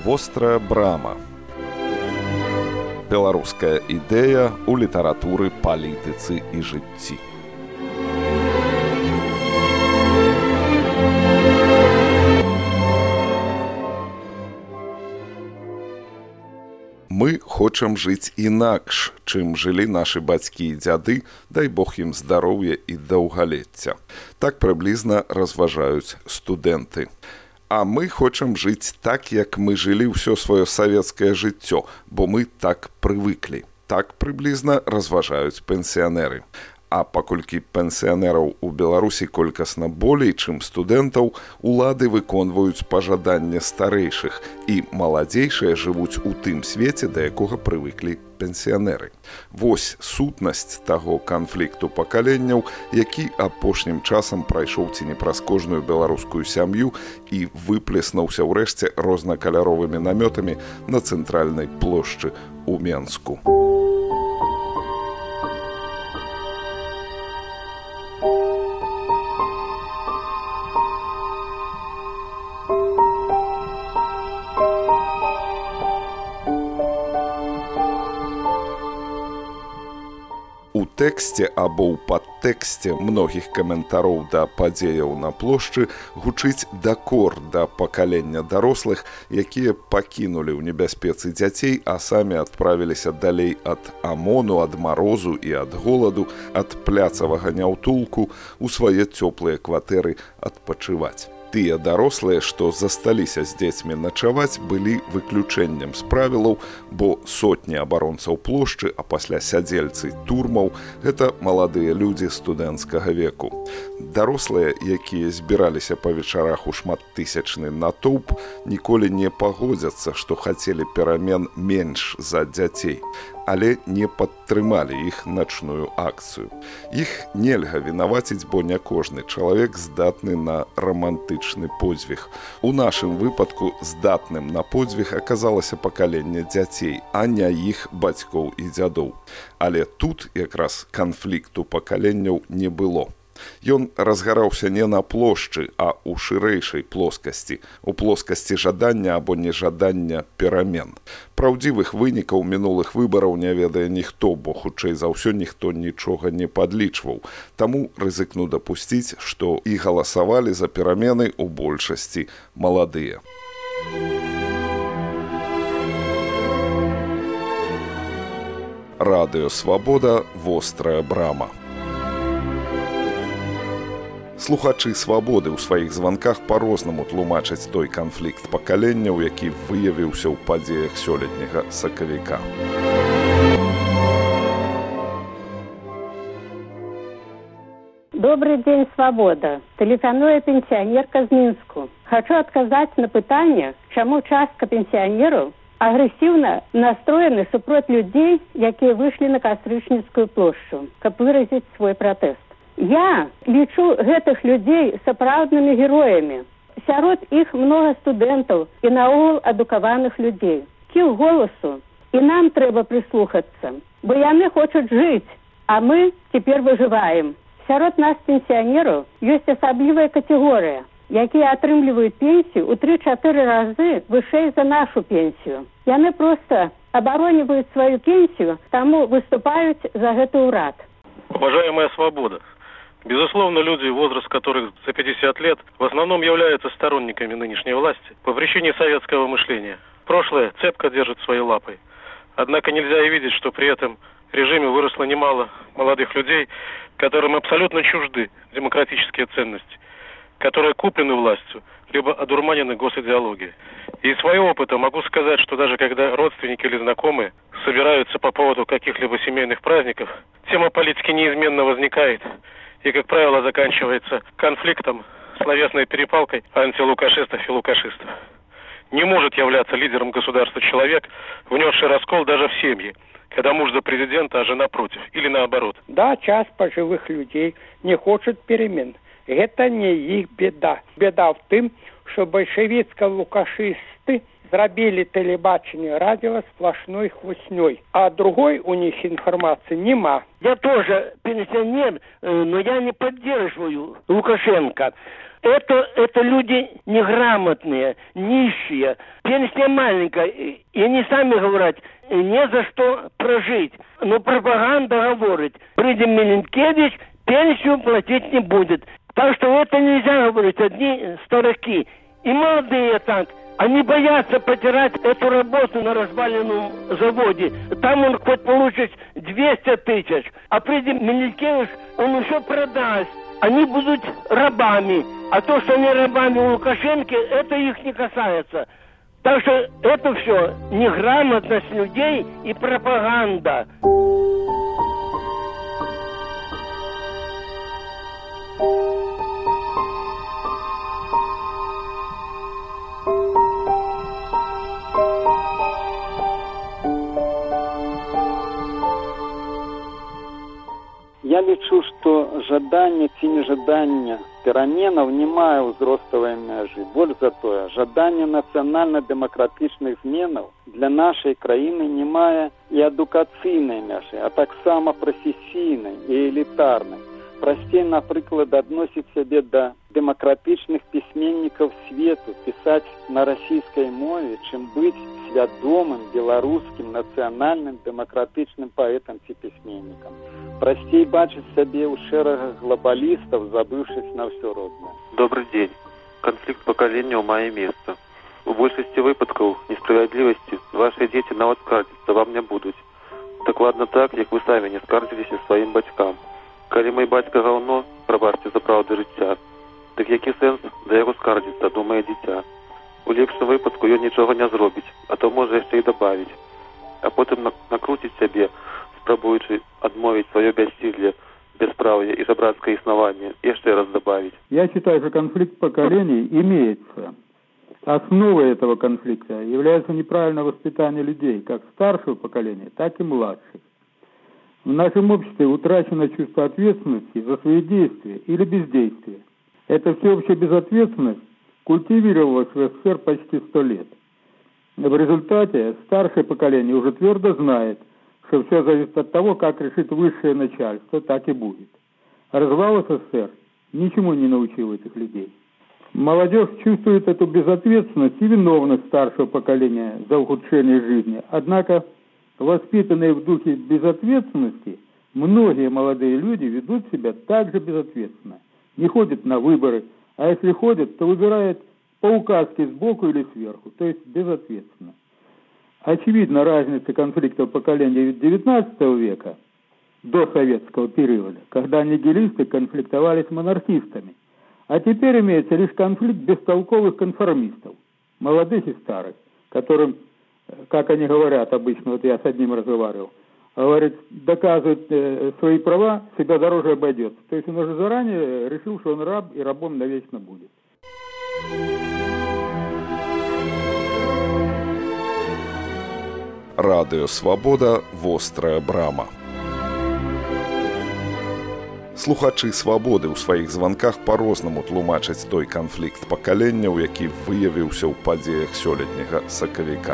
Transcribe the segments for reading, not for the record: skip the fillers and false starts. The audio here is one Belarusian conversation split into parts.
Вострая брама. Беларуская ідэя ў літаратуры, палітыцы і жыцці. Мы хочам жыць інакш, чым жылі нашы бацькі і дзяды, дай Бог ім здароўя і даўгалецця. Так прыблізна разважаюць студэнты. А мы хочам жыць так, як мы жылі ўсё сваё савецкае жыццё, бо мы так прывыклі. Так прыблізна разважаюць пенсіянеры. А паколькі пенсіянераў у Беларусі колькасна болей, чым студэнтаў, улады выконваюць пажаданне старэйшых, і маладзейшыя жывуць у тым свеце, да якога прывыклі пенсіянеры. Вось сутнасць таго канфлікту пакаленняў, які апошнім часам прайшоў ці не праз кожную беларускую сям'ю і выплеснуўся ўрэшце рознакаляровымі намётамі на цэнтральнай плошчы ў Менску. У тэксце або ў падтэксце многіх каментароў да падзеяў на плошчы гучыць дакор да пакалення дарослых, якія пакінулі ў небяспецы дзяцей, а самі адправіліся далей ад амону, ад марозу і ад голаду, ад пляцавага няўтулку ў свае цёплыя кватэры адпачываць. Тыя дарослыя, што засталіся з дзецьмі начаваць, былі выключэннем з правілаў, бо сотні абаронцаў плошчы, а пасля сядзельцы турмаў – гэта маладыя людзі студэнцкага веку. Дарослыя, якія збіраліся па вечарах у шматтысячны натоўп, ніколі не пагодзяцца, што хацелі перамен менш за дзяцей, але не падтрымалі іх начную акцыю. Іх нельга вінаваціць, бо не кожны чалавек здатны на рамантычны подзвіг. У нашым выпадку здатным на подзвіг аказалася пакаленне дзяцей, а не іх бацькоў і дзядоў. Але тут якраз канфлікту пакаленняў не было. Ён разгараўся не на плошчы, а ў шырэйшай плоскасці, у плоскасці жадання або нежадання перамен. Праўдзівых вынікаў мінулых выбараў не ведае ніхто, бо хутчэй за ўсё ніхто нічога не падлічваў. Таму рызыкну дапусціць, што і галасавалі за перамены ў большасці маладыя. Радыё Свабода, вострая брама. Слухачы Свабоды ў сваіх званках па-рознаму тлумачаць той канфлікт пакаленняў, які выявіўся ў падзеях сёлетняга сакавіка. Добрый день, Свобода. Тэлефануе пенсіянерка з Мінску. Хочу адказаць на пытанне, чаму частка пенсіянераў агрэсіўна настроены супроць людзей, якія выйшлі на Кастрычніцкую плошчу, каб выразіць свой пратэст. Я лічу гэтых людзей сапраўднымі героямі. Сярод іх многа студэнтаў і наогул адукаваных людзей. Кіл голасу, і нам трэба прыслухацца, бо яны хочуць жыць, а мы цяпер выжываем. Сярод нас пенсіянераў ёсць асаблівая катэгорыя, якія атрымліваюць пенсію ў 3-4 разы вышэй за нашу пенсію. Яны проста абароніваюць сваю пенсію, таму выступаюць за гэты ўрад. Уважаемая Свобода, безусловно, люди, возраст которых за 50 лет, в основном являются сторонниками нынешней власти по причине советского мышления. Прошлое цепко держит своей лапой. Однако нельзя и видеть, что при этом режиме выросло немало молодых людей, которым абсолютно чужды демократические ценности, которые куплены властью, либо одурманены госидеологией. И из своего опыта могу сказать, что даже когда родственники или знакомые собираются по поводу каких-либо семейных праздников, тема политики неизменно возникает и, как правило, заканчивается конфликтом, словесной перепалкой антилукашистов и лукашистов. Не может являться лидером государства человек, внесший раскол даже в семье, когда муж за президента, а жена против, или наоборот. Да, часть пожилых людей не хочет перемен. Это не их беда. Беда в том, что большевицко-лукашисты зрабілі тэлебачанне, радио сплошной хвостней, а другой у них информации нема. Я тоже пенсионер, но я не поддерживаю Лукашенко. Это люди неграмотные, нищие, пенсия маленькая, и они сами говорят, не за что прожить. Но пропаганда говорит, придет Миленкевич, пенсию платить не будет. Так что это нельзя говорить, одни старики. И молодые так, они боятся потерять эту работу на разваленном заводе. Там он хоть получит 200 тысяч, а придет Миленкевич, он все продаст. Они будут рабами. А то, что они рабами у Лукашенко, это их не касается. Так что это все неграмотность людей и пропаганда. Я лічу, што жаданне ці нежаданне пераменаў не мае ўзроставай мяжы. Больш за тое, жаданне нацыянальна-дэмакратычных зменаў для нашай краіны не мае і адукацыйнай мяжы, а таксама прафесійнай і элітарнай. Прасцей, напрыклад, адносіць сябе да дэмакратычных пісьменнікаў свету, пісаць на расійскай мове, чым быць свядомым беларускім нацыянальным дэмакратычным паэтам ці пісьменнікам. Прасцей бачыць сябе ў шэрагах глобалістаў, забыўшись на ўсё роднае. Добрый день. Конфликт поколенняў мае месца. У большасці выпадкаў несправядлівасці ваши дети нават скардзіцца вам не будуць. Дакладна так, як вы самі не скардзіліся сваім бацькам. Калі мой бацька гаўно, прабачце за праўду жыцця, дык які сэнс да яго скардзіцца, думае дзіця. У лепшым выпадку ён нічога не зробіць, а то можа яшчэ і дабавіць. А потым накруціць сябе, спрабуючы адмовіць сваё бяссілле, бесправие и жабрацкое основание. Еще раз добавить. Я считаю, что конфликт поколений имеется. Основой этого конфликта является неправильное воспитание людей, как старшего поколения, так и младших. В нашем обществе утрачено чувство ответственности за свои действия или бездействие. Эта всеобщая безответственность культивировалась в СССР почти 100 лет. В результате старшее поколение уже твердо знает, что все зависит от того, как решит высшее начальство, так и будет. Развал СССР ничему не научил этих людей. Молодежь чувствует эту безответственность и виновность старшего поколения за ухудшение жизни. Однако, воспитанные в духе безответственности, многие молодые люди ведут себя также безответственно. Не ходят на выборы, а если ходят, то выбирают по указке сбоку или сверху, то есть безответственно. Очевидна разница конфликтов поколения XIX века до советского периода, когда нигилисты конфликтовали с монархистами. А теперь имеется лишь конфликт бестолковых конформистов, молодых и старых, которым, как они говорят обычно, вот я с одним разговаривал, говорит, доказывает свои права, себя дороже обойдется. То есть он уже заранее решил, что он раб и рабом навечно будет. Радыё Свабода, вострая брама. Слухачы Свабоды ў сваіх званках па-рознаму тлумачаць той канфлікт пакаленняў, які выявіўся ў падзеях сёлетняга сакавіка.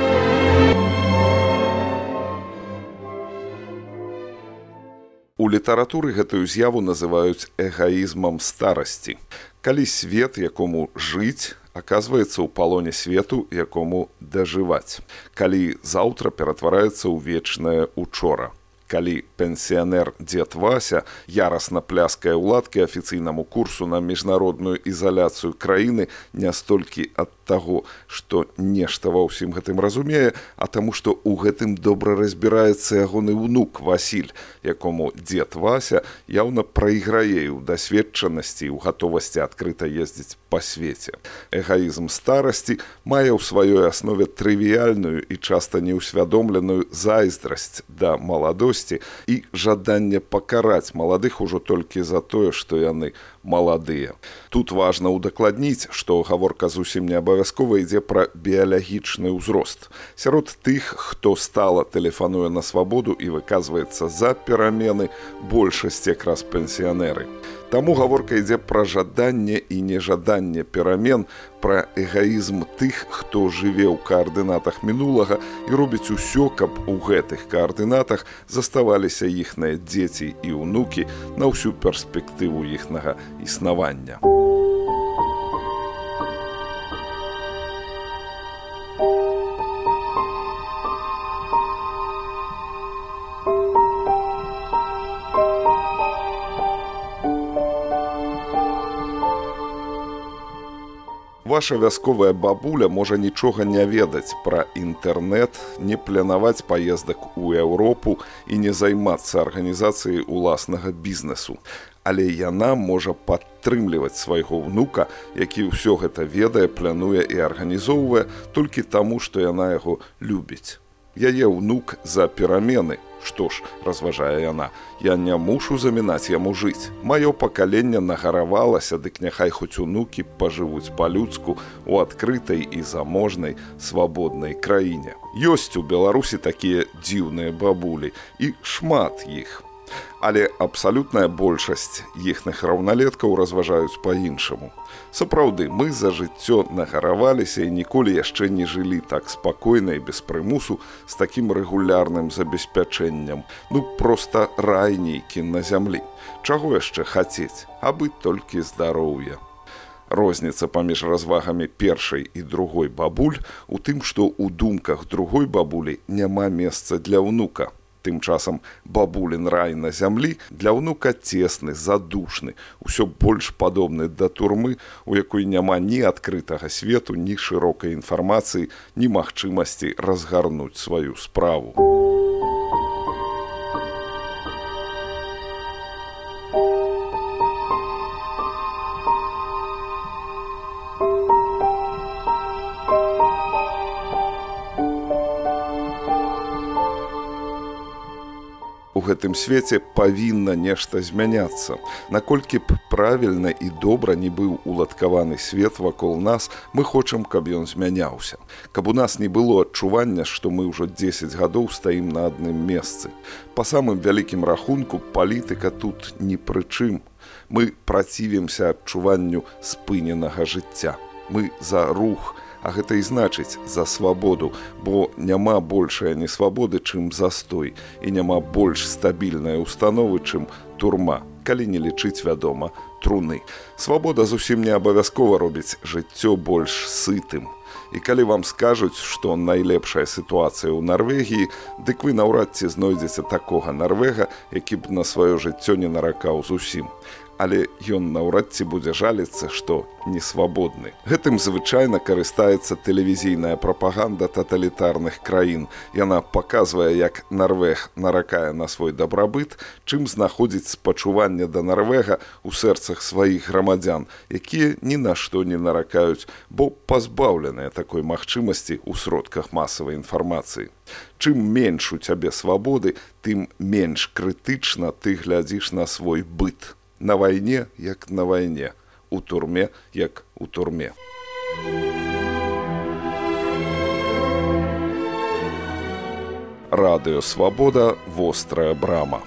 У літаратуры гэтую з'яву называюць эгаізмам старасці. Калі свет, якому жыць, аказваецца ў палоне свету, якому дажываць. Калі заўтра ператвараецца ў вечнае учора. Калі пенсіянер дзед Вася ярасна пляскае ўладкі афіцыйнаму курсу на міжнародную ізаляцыю краіны не столькі ад таго, што нешта ва ўсім гэтым разумее, а таму, што ў гэтым добра разбіраецца ягоны ўнук Васіль, якому дзед Вася яўна прайграе ў дасведчанасці і ў гатовасці адкрыта ездзіць па свеце. Эгаізм старасці мае ў сваёй аснове трывіяльную і часта неўсвядомленую зайздрасць да маладосці і жаданне пакараць маладых ужо толькі за тое, што яны маладыя. Тут важна ўдакладніць, што гаворка зусім не абавязковая абавязкова ідзе пра біялагічны ўзрост. Сярод тых, хто стала тэлефануе на свабоду і выказваецца за перамены, большасць якраз пенсіянеры. Таму гаворка ідзе пра жаданне і нежаданне перамен, пра эгаізм тых, хто жыве ў каардынатах мінулага і робіць усё, каб у гэтых каардынатах заставаліся іхныя дзеці і ўнукі на ўсю перспектыву іхнага існавання. Ваша вясковая бабуля можа нічога не ведаць пра інтэрнэт, не планаваць паездак у Еўропу і не займацца арганізацыяй уласнага бізнесу. Але яна можа падтрымліваць свайго ўнука, які ўсё гэта ведае, плануе і арганізоўвае толькі таму, што яна яго любіць. Яе ўнук за перамены. Што ж, разважае яна, я не мушу замінаць яму жыць. Маё пакаленне нагаравалася, дык няхай хоць унукі пажывуць па-людску ў адкрытай і заможнай свабоднай краіне. Ёсць у Беларусі такія дзіўныя бабулі, і шмат іх. Але абсалютная большасць іхных раўналеткаў разважаюць па-іншаму. Сапраўды, мы за жыццё нагараваліся і ніколі яшчэ не жылі так спакойна і без прымусу з такім рэгулярным забеспячэннем. Проста рай нейкі на зямлі. Чаго яшчэ хацець? Абы толькі здароўя. Розніца паміж развагамі першай і другой бабуль у тым, што ў думках другой бабулі няма месца для ўнука. Тым часам бабулін рай на зямлі для ўнука цесны, задушны, усё больш падобны да турмы, у якой няма ні адкрытага свету, ні шырокай інфармацыі, ні магчымасці разгарнуць сваю справу. У гэтым свеце павінна нешта змяняцца. Наколькі б правільна і добра не быў уладкаваны свет вакол нас, мы хочам, каб ён змяняўся. Каб у нас не было адчування, што мы ўжо 10 гадоў стаім на адным месцы. Па самым вялікім рахунку, палітыка тут ні пры чым. Мы працівімся адчуванню спыненага жыцця. Мы за рух, а гэта і значыць за свабоду, бо няма большая несвабоды, чым застой, і няма больш стабільнай установы, чым турма, калі не лічыць, вядома, труны. Свабода зусім не абавязкова робіць жыццё больш сытым. І калі вам скажуць, што найлепшая сітуацыя ў Нарвегіі, дык вы наўрад ці знойдзеце такога нарвега, які б на сваё жыццё не наракаў зусім. Але ён наўрад ці будзе жаліцца, што не свабодны. Гэтым звычайна карыстаецца тэлевізійная прапаганда таталітарных краін. Яна паказвае, як Нарвег наракае на свой дабрабыт, чым знаходзіць спачуванне да Нарвега ў сэрцах сваіх грамадзян, якія ні на што не наракаюць, бо пазбаўленыя такой магчымасці ў сродках масавай інфармацыі. Чым менш у цябе свабоды, тым менш крытычна ты глядзіш на свой быт. На вайне, як на вайне, у турме, як у турме. Радыё Свабода, вострая брама.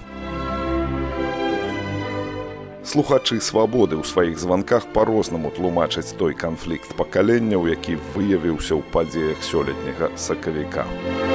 Слухачы Свабоды ў сваіх званках па-рознаму тлумачаць той канфлікт пакаленняў, які выявіўся ў падзеях сёлетняга сакавіка.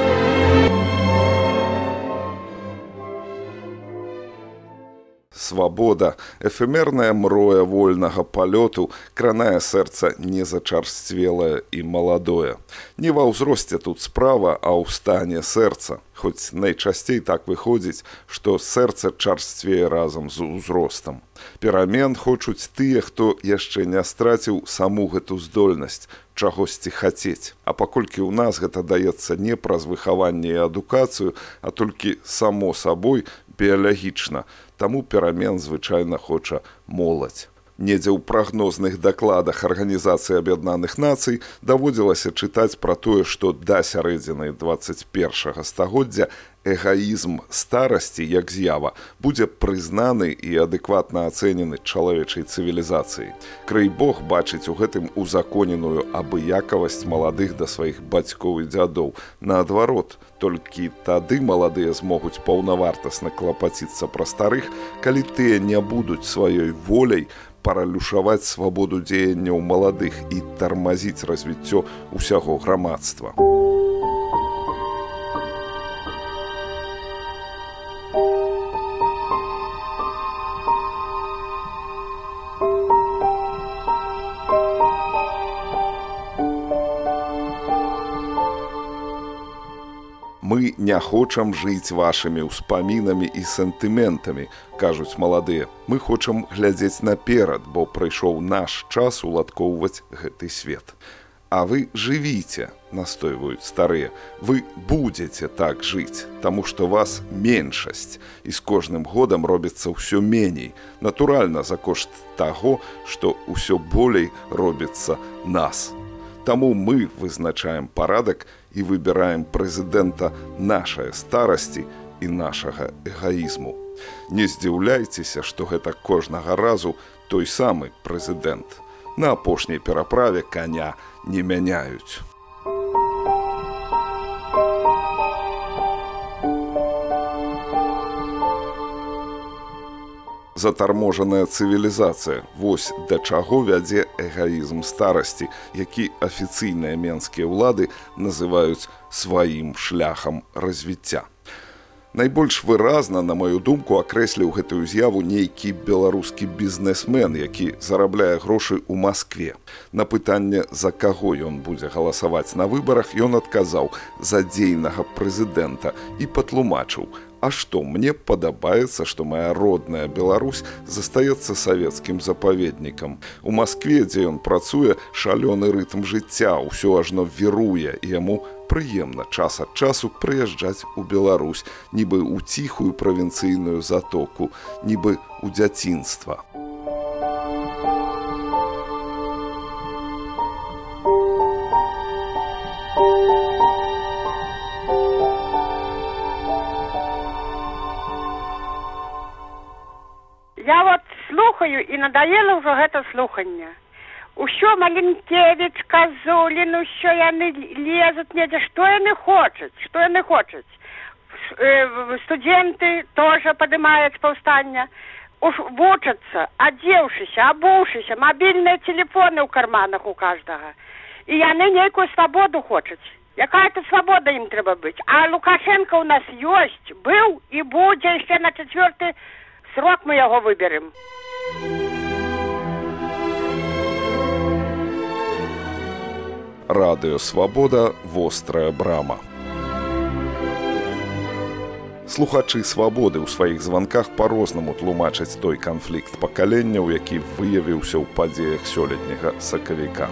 Свабода, эфемерная мроя вольнага палёту, кранае сэрца незачарсцвелае і маладое. Не ва ўзросце тут справа, а ў стане сэрца. Хоць найчасцей так выходзіць, што сэрца чарсцвее разам з узростам. Перамен хочуць тыя, хто яшчэ не страціў саму гэту здольнасць чагосьці хацець. А паколькі ў нас гэта даецца не праз выхаванне і адукацыю, а толькі само сабой біялагічна, таму перамен звычайна хоча моладзь. Недзе ў прагнозных дакладах Арганізацыі Аб'яднаных Нацый даводзілася чытаць пра тое, што да сярэдзіны 21 стагоддзя эгоізм старасці як з'ява будзе прызнаны і адэкватна ацэнены чалавечай цывілізацыяй. Край Бог бачыць у гэтым узаконеную абыякавасць маладых да сваіх бацькоў і дзядоў. Наадварот, толькі тады маладыя змогуць паўнавартасна клапаціцца пра старых, калі тыя не будуць сваёй воляй паралюшаваць свабоду дзеянняў маладых і тармазіць развіццё ўсяго грамадства. Мы не хочам жыць вашымі ўспамінамі і сентыментамі, кажуць маладыя. Мы хочам глядзець наперад, бо прыйшоў наш час уладкоўваць гэты свет. А вы жывіце, настойваюць старыя. Вы будзеце так жыць, таму што вас меншасць. І з кожным годам робіцца ўсё меней. Натуральна, за кошт таго, што ўсё болей робіцца нас. Таму мы вызначаем парадак і выбіраем прэзідэнта нашай старасці і нашага эгоізму. Не здзіўляйцеся, што гэта кожнага разу той самы прэзідэнт. На апошняй пераправе каня не мяняюць. Затарможаная цывілізацыя. Вось да чаго вядзе эгоізм старасці, які афіцыйныя менскія ўлады называюць сваім шляхам развіцця. Найбольш выразна, на маю думку, акрэсліў гэтую з'яву нейкі беларускі бізнесмен, які зарабляе грошы ў Маскве. На пытанне, за каго ён будзе галасаваць на выбарах, ён адказаў: за дзейнага прэзідэнта, і патлумачыў: а што, мне падабаецца, што моя родная Беларусь застаецца савецкім запаведнікам. У Маскве, дзе ён працуе, шалёны рытм жыцця, ўсё ажно віруе, і яму прыемна час ад часу прыязджаць у Беларусь, нібы ў ціхую правінцыйную затоку, нібы ў дзяцінства. Я вот слухаю, і надоело ўжо гэта слуханне. Усё Маленкевіч, Казулін, усё яны лезуць недзе. Што яны хочуць? Што яны хочуць? Студэнты тоже падымаюць паўстання. Вучацца, адзеўшыся, абуўшыся, мабільныя телефоны ў карманах у каждага. І яны нейкую свабоду хочуць. Якая тут свабода ім трэба быць? А Лукашенко у нас ёсць, быў і будзе яшчэ на 4-й срок, мы яго выберем. Радыё Свабода, вострая брама. Слухачы Свабоды ў сваіх званках па-рознаму тлумачаць той канфлікт пакаленняў, які выявіўся ў падзеях сёлетняга сакавіка.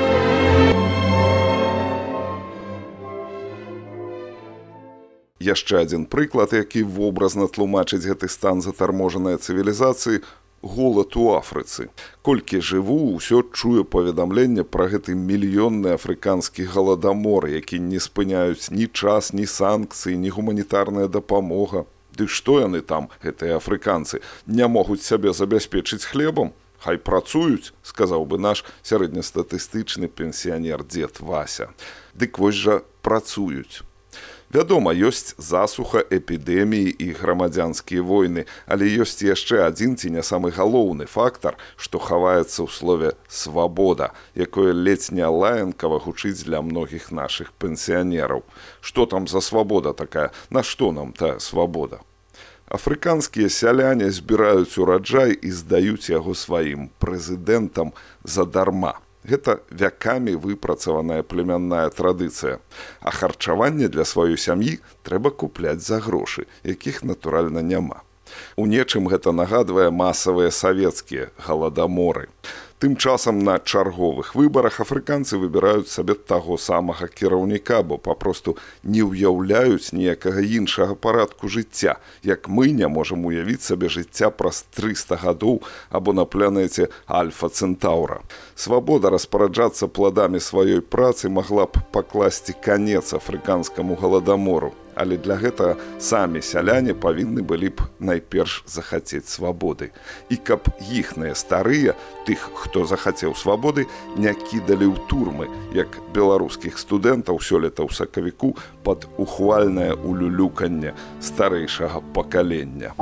Яшчэ адзін прыклад, які вобразна тлумачыць гэты стан затарможанай цывілізацыі – голад у Афрыцы. Колькі жыву, ўсё чую паведамленне пра гэты мільённы афрыканскі галадамор, які не спыняюць ні час, ні санкцыі, ні гуманітарная дапамога. Ды што яны там, гэтыя афрыканцы, не могуць сябе забяспечыць хлебам? Хай працуюць, сказаў бы наш сярэднестатыстычны пенсіянер дзед Вася. Дык вось жа працуюць. Вядома, ёсць засуха, эпідэміі і грамадзянскія войны, але ёсць яшчэ адзін ці не самы галоўны фактар, што хаваецца ў слове «свабода», якое ледзь не лаянкава гучыць для многіх нашых пенсіянераў. Што там за свабода такая? На што нам тая свабода? Афрыканскія сяляне збіраюць ураджай і здаюць яго сваім прэзідэнтам задарма. Гэта вякамі выпрацаваная племянная традыцыя. А харчаванне для сваёй сям'і трэба купляць за грошы, якіх, натуральна, няма. У нечым гэта нагадвае масавыя савецкія галадаморы. Тым часам на чарговых выбарах афрыканцы выбіраюць сабе таго самага кіраўніка, бо папросту не ўяўляюць ніякага іншага парадку жыцця, як мы не можам уявіць сабе жыцця праз 300 гадоў або на планеце Альфа-Центаўра. Свабода распараджацца пладамі сваёй працы магла б пакласці канец афрыканскаму галадамору. Але для гэтага самі сяляне павінны былі б найперш захацець свабоды. І каб іхныя старыя, тых, хто захацеў свабоды, не кідалі ў турмы, як беларускіх студэнтаў сёлета ў сакавіку пад ухвальнае улюлюканне старэйшага пакалення.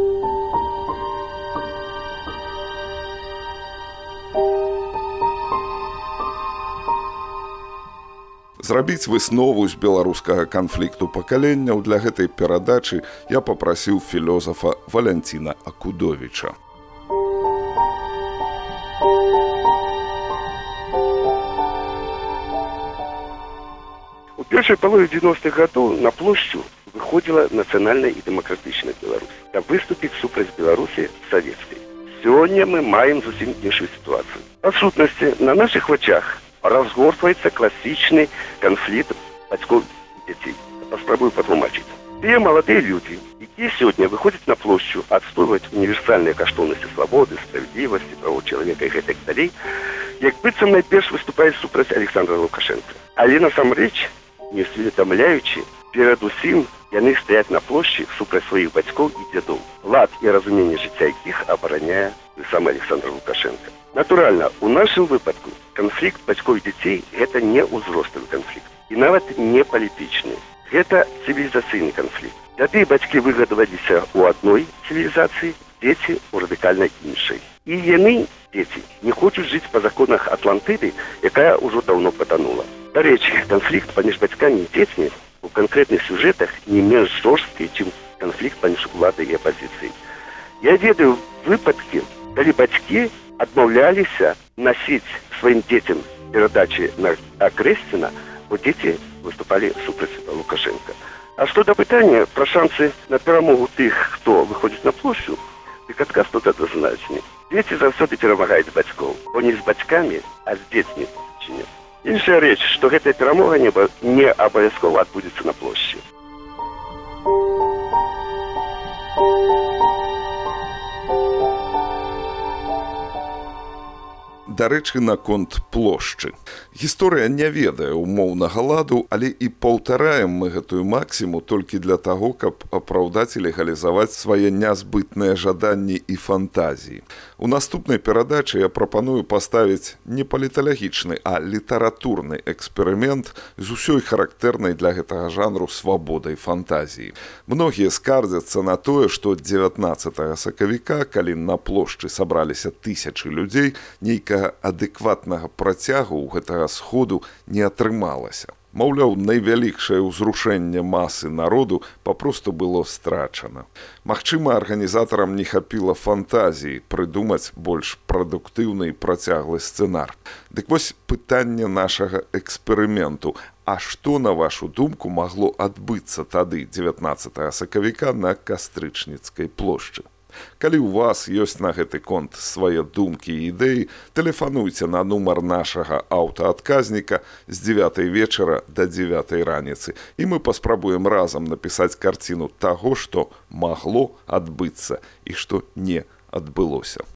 Зрабіць выснову з беларускага канфлікту пакаленняў для гэтай перадачы я папрасіў філёзафа Валянціна Акудовіча. У першай палове 90-х гадоў на плошчу выходзіла нацыянальная і дэмакратычная Беларусь, каб выступіць супраць Беларусі савецкай. Сёння мы маем зусім іншую сітуацыю. Па сутнасці, на нашых вачах разгортваецца класічны канфлікт бацькоў і дзяцей. Паспрабую патлумачыць. Тыя маладыя людзі, якія сёння выходзяць на плошчу адстойваць універсальныя каштоўнасці свабоды, справядлівасці, правоў чалавека і гэтак далей, як быццам найперш выступаюць супраць Александра Лукашэнка. Але насамрэч, не усведамляючы, перадусім яны стаяць на плошчы супраць сваіх бацькоў і дзядоў. Лад і разуменне жыцця якіх абараняе сам Александр Лукашэнка. Натуральна, у нашым выпадку канфлікт бацькоў і дзяцей – гэта не ўзроставы канфлікт. І нават не палітычны. Гэта цывілізацыйны канфлікт. Дзяды і бацькі выгадаваліся ў адной цывілізацыі, дзеці ў радыкальна іншай. І яны, дзеці, не хочуць жыць па законах Атлантыды, якая ўжо даўно патанула. Дарэчы, канфлікт паміж бацькамі і дзецьмі у канкрэтных сюжэтах не менш жорсткі, чым канфлікт паміж уладай і апазіцыяй. Я ведаю выпадкі, калі бацькі адмаўляліся насіць сваім дзецям перадачы на Акрэсціна, бо дзеці выступалі супраць Лукашэнка. А што да пытання пра шансы на перамогу тых, хто выходзіць на плошчу, дык адказ тут адназначны. Дзеці заўсёды перамагаюць бацькоў, бо не з бацькамі, а з дзецьмі. Іншая рэч, што гэтая перамога не абавязкова адбудзецца на плошчы. Дарэчы, наконт плошчы. Гісторыя не ведае умоўнага ладу, але і паўтараем мы гэтую максіму толькі для таго, каб апраўдаць і легалізаваць свае нязбытныя жаданні і фантазіі. У наступнай перадачы я прапаную паставіць не паліталагічны, а літаратурны эксперымент з усёй характэрнай для гэтага жанру свабодай фантазіі. Многія скардзяцца на тое, што 19 сакавіка, калі на плошчы сабраліся тысячы людзей, нейкага адэкватнага працягу ў гэтага сходу не атрымалася. Маўляў, найвялікшае ўзрушэнне масы народу папросту было страчана. Магчыма, арганізатарам не хапіла фантазіі прыдумаць больш прадуктыўны і працяглы сцэнар. Дык вось пытанне нашага эксперыменту. А што, на вашу думку, магло адбыцца тады, 19 сакавіка, на Кастрычніцкай плошчы? Калі ў вас ёсць на гэты конт свае думкі і ідэі, тэлефануйце на нумар нашага аўтаадказніка з 9 вечара да 9 раніцы, і мы паспрабуем разам напісаць карціну таго, што магло адбыцца і што не адбылося.